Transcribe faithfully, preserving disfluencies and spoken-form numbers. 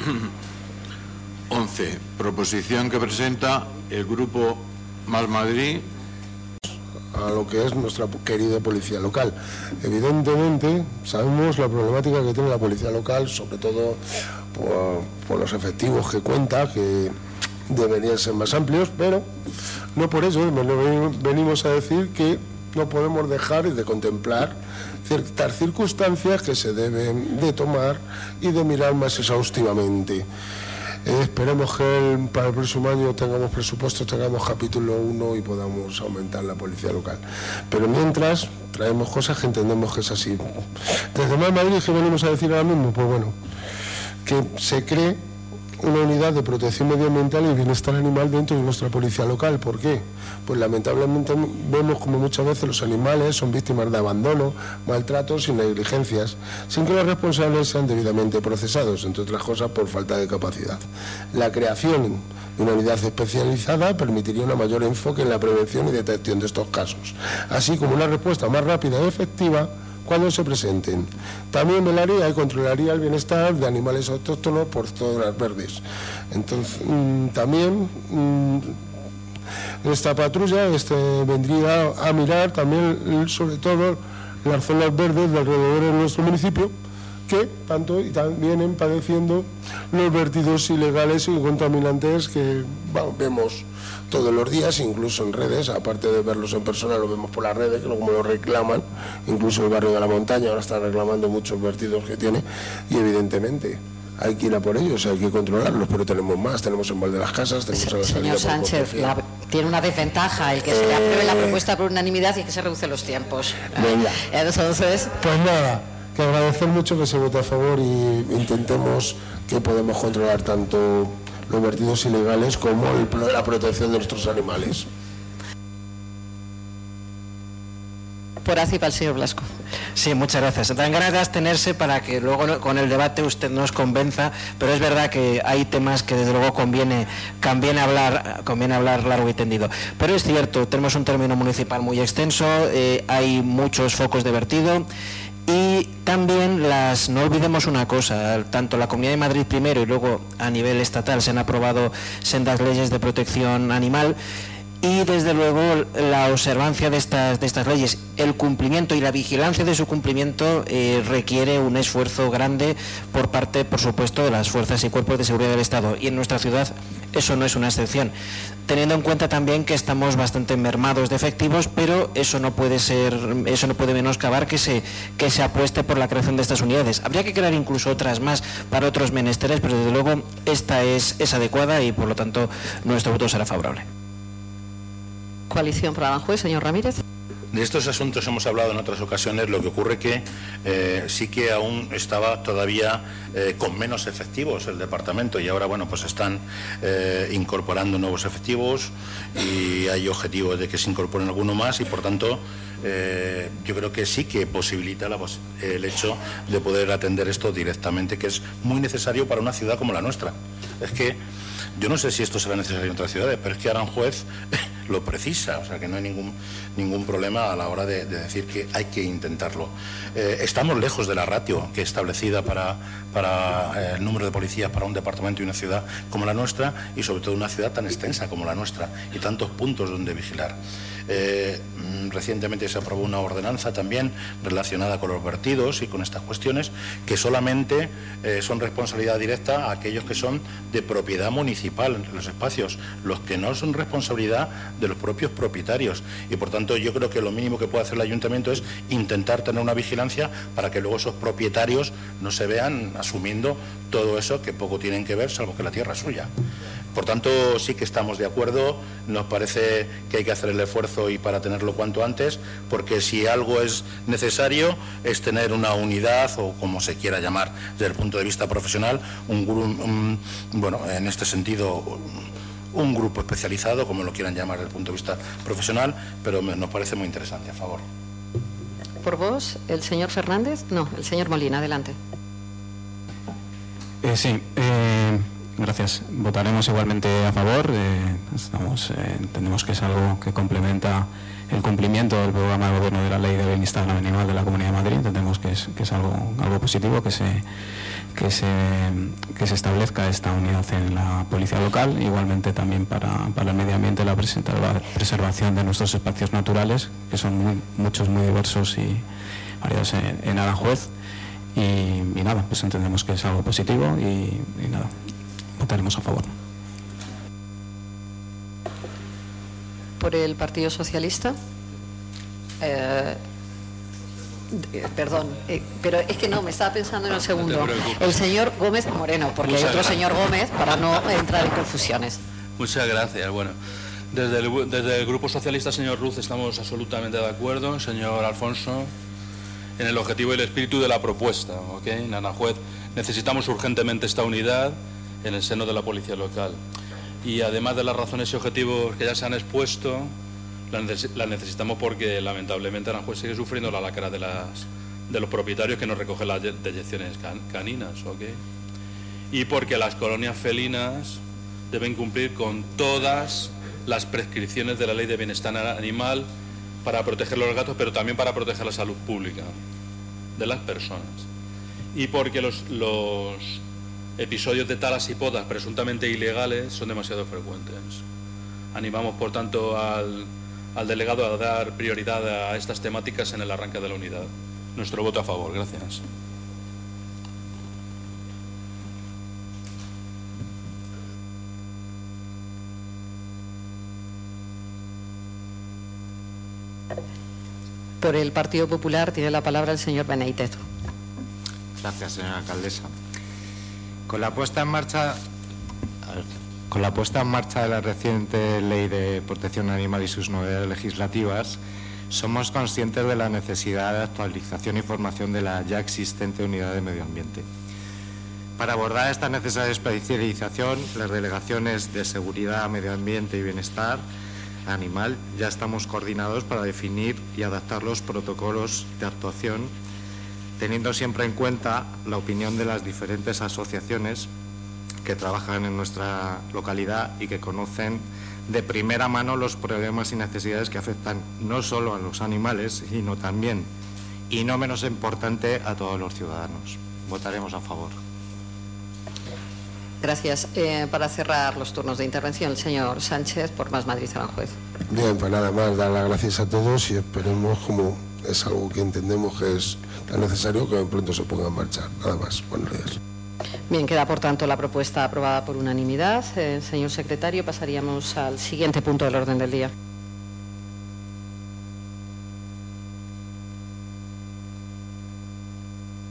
once. Proposición que presenta el Grupo Más Madrid a lo que es nuestra querida policía local. Evidentemente sabemos la problemática que tiene la policía local, sobre todo por, por los efectivos que cuenta, que deberían ser más amplios, pero no por eso venimos a decir que no podemos dejar de contemplar ciertas circunstancias que se deben de tomar y de mirar más exhaustivamente. Eh, esperemos que el, para el próximo año tengamos presupuestos, tengamos capítulo uno y podamos aumentar la policía local. Pero mientras traemos cosas que entendemos que es así. Desde Más Madrid, ¿qué venimos a decir ahora mismo? Pues bueno, que se cree una unidad de protección medioambiental y bienestar animal dentro de nuestra policía local. ¿Por qué? Pues lamentablemente vemos como muchas veces los animales son víctimas de abandono, maltratos y negligencias, sin que los responsables sean debidamente procesados, entre otras cosas por falta de capacidad. La creación de una unidad especializada permitiría un mayor enfoque en la prevención y detección de estos casos, así como una respuesta más rápida y efectiva cuando se presenten. También velaría y controlaría el bienestar de animales autóctonos por zonas verdes. Entonces, mmm, también mmm, esta patrulla este, vendría a mirar también, sobre todo, las zonas verdes de alrededor de nuestro municipio, que tanto y tan vienen padeciendo los vertidos ilegales y contaminantes que bueno, vemos todos los días, incluso en redes, aparte de verlos en persona, lo vemos por las redes, que como lo reclaman, incluso el barrio de la Montaña ahora está reclamando muchos vertidos que tiene, y evidentemente hay que ir a por ellos, hay que controlarlos, pero tenemos más, tenemos en Valde las Casas, tenemos a la Señor Sánchez, la, tiene una desventaja el que eh, se le apruebe la propuesta por unanimidad y que se reducen los tiempos. Venga. Entonces, pues nada, que agradecer mucho que se vote a favor y intentemos que podemos controlar tanto los vertidos ilegales como el, la protección de nuestros animales. Por así para el señor Blasco. Sí, muchas gracias. Dan ganas de abstenerse para que luego con el debate usted nos convenza, pero es verdad que hay temas que desde luego conviene, conviene, hablar, conviene hablar largo y tendido. Pero es cierto, tenemos un término municipal muy extenso, eh, hay muchos focos de vertido. Y también las, no olvidemos una cosa, tanto la Comunidad de Madrid primero y luego a nivel estatal se han aprobado sendas leyes de protección animal y desde luego la observancia de estas, de estas leyes, el cumplimiento y la vigilancia de su cumplimiento eh, requiere un esfuerzo grande por parte, por supuesto, de las fuerzas y cuerpos de seguridad del Estado, y en nuestra ciudad eso no es una excepción, teniendo en cuenta también que estamos bastante mermados de efectivos, pero eso no puede ser, eso no puede menoscabar que se, que se apueste por la creación de estas unidades. Habría que crear incluso otras más para otros menesteres, pero desde luego esta es, es adecuada y por lo tanto nuestro voto será favorable. Coalición por Aranjuez, señor Ramírez. De estos asuntos hemos hablado en otras ocasiones, lo que ocurre que eh, sí que aún estaba todavía eh, con menos efectivos el departamento y ahora bueno pues están eh, incorporando nuevos efectivos y hay objetivos de que se incorporen alguno más y por tanto eh, yo creo que sí que posibilita la, el hecho de poder atender esto directamente, que es muy necesario para una ciudad como la nuestra. Es que yo no sé si esto será necesario en otras ciudades, pero es que Aranjuez lo precisa, o sea que no hay ningún, ningún problema a la hora de, de decir que hay que intentarlo. Eh, estamos lejos de la ratio que es establecida para, para eh, el número de policías para un departamento y una ciudad como la nuestra y sobre todo una ciudad tan extensa como la nuestra y tantos puntos donde vigilar. Eh, recientemente se aprobó una ordenanza también relacionada con los vertidos y con estas cuestiones que solamente eh, son responsabilidad directa a aquellos que son de propiedad municipal en los espacios, los que no son responsabilidad de los propios propietarios y por tanto yo creo que lo mínimo que puede hacer el ayuntamiento es intentar tener una vigilancia para que luego esos propietarios no se vean asumiendo todo eso que poco tienen que ver salvo que la tierra es suya. Por tanto, sí que estamos de acuerdo, nos parece que hay que hacer el esfuerzo y para tenerlo cuanto antes, porque si algo es necesario es tener una unidad, o como se quiera llamar desde el punto de vista profesional, un, un bueno, en este sentido, un grupo especializado, como lo quieran llamar desde el punto de vista profesional, pero nos parece muy interesante, a favor. Por vos, el señor Fernández, no, el señor Molina, adelante. Eh, sí, eh... Gracias. Votaremos igualmente a favor. Eh, estamos, eh, entendemos que es algo que complementa el cumplimiento del programa de gobierno de la Ley de Bienestar Animal de la Comunidad de Madrid. Entendemos que es, que es algo, algo positivo, que se, que, se, que se establezca esta unidad en la policía local, igualmente también para, para el medio ambiente, la preservación de nuestros espacios naturales, que son muy, muchos, muy diversos y variados en, en Aranjuez. Y, y nada, pues entendemos que es algo positivo y, y nada, votaremos a favor. Por el Partido Socialista. Eh, eh, perdón, eh, pero es que no, me estaba pensando en un segundo. El señor Gómez Moreno, porque Muchas hay otro gracias. Señor Gómez, para no entrar en confusiones. Muchas gracias. Bueno, desde el, desde el Grupo Socialista, señor Ruz, estamos absolutamente de acuerdo, señor Alfonso, en el objetivo y el espíritu de la propuesta. ¿Okay? En Aranjuez necesitamos urgentemente esta unidad en el seno de la policía local. Y además de las razones y objetivos que ya se han expuesto, la, neces la necesitamos porque lamentablemente Aranjuez sigue sufriendo la lacra de, las, de los propietarios que no recogen las deyecciones can caninas. ¿Okay? Y porque las colonias felinas deben cumplir con todas las prescripciones de la Ley de Bienestar Animal para proteger los gatos, pero también para proteger la salud pública de las personas. Y porque los, los episodios de talas y podas presuntamente ilegales son demasiado frecuentes. Animamos, por tanto, al, al delegado a dar prioridad a estas temáticas en el arranque de la unidad. Nuestro voto a favor. Gracias. Por el Partido Popular tiene la palabra el señor Benítez. Gracias, señora alcaldesa. Con la puesta en marcha, con la puesta en marcha de la reciente Ley de Protección Animal y sus novedades legislativas, somos conscientes de la necesidad de actualización y formación de la ya existente Unidad de Medio Ambiente. Para abordar esta necesaria especialización, las delegaciones de Seguridad, Medio Ambiente y Bienestar Animal ya estamos coordinados para definir y adaptar los protocolos de actuación, teniendo siempre en cuenta la opinión de las diferentes asociaciones que trabajan en nuestra localidad y que conocen de primera mano los problemas y necesidades que afectan no solo a los animales, sino también, y no menos importante, a todos los ciudadanos. Votaremos a favor. Gracias. Eh, para cerrar los turnos de intervención, el señor Sánchez, por Más Madrid Aranjuez. Bien, pues nada más, dar las gracias a todos y esperemos, como es algo que entendemos que es tan necesario, que pronto se ponga en marcha. Nada más. Buenos días. Bien, queda por tanto la propuesta aprobada por unanimidad. Eh, señor secretario, pasaríamos al siguiente punto del orden del día.